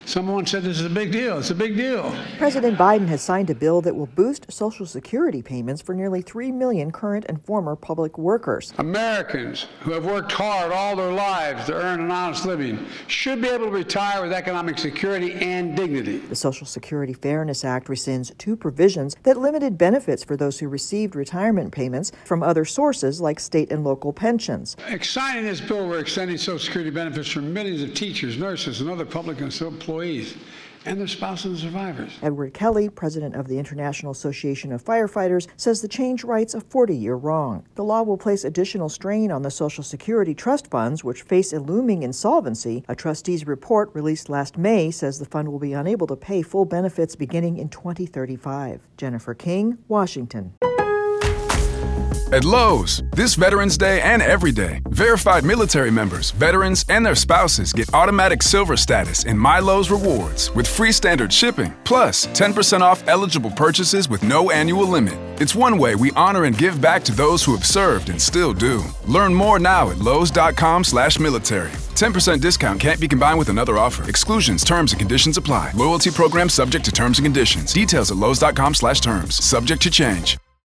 Someone said this is a big deal. It's a big deal. President Biden has signed a bill that will boost Social Security payments for nearly 3 million current and former public workers. Americans who have worked hard all their lives to earn an honest living should be able to retire with economic security and dignity. The Social Security Fairness Act rescinds 2 provisions that limited benefits for those who received retirement payments from other sources like state and local pensions. Signing this bill, we're extending Social Security benefits for millions of teachers, nurses, and other public employees and their spouses and survivors. Edward Kelly, president of the International Association of Firefighters, says the change rights a 40-year wrong. The law will place additional strain on the Social Security trust funds, which face a looming insolvency. A trustee's report released last May says the fund will be unable to pay full benefits beginning in 2035. Jennifer King, Washington. At Lowe's, this Veterans Day and every day, verified military members, veterans, and their spouses get automatic silver status in My Lowe's Rewards with free standard shipping, plus 10% off eligible purchases with no annual limit. It's one way we honor and give back to those who have served and still do. Learn more now at lowes.com/military. 10% discount can't be combined with another offer. Exclusions, terms, and conditions apply. Loyalty program subject to terms and conditions. Details at lowes.com/terms. Subject to change.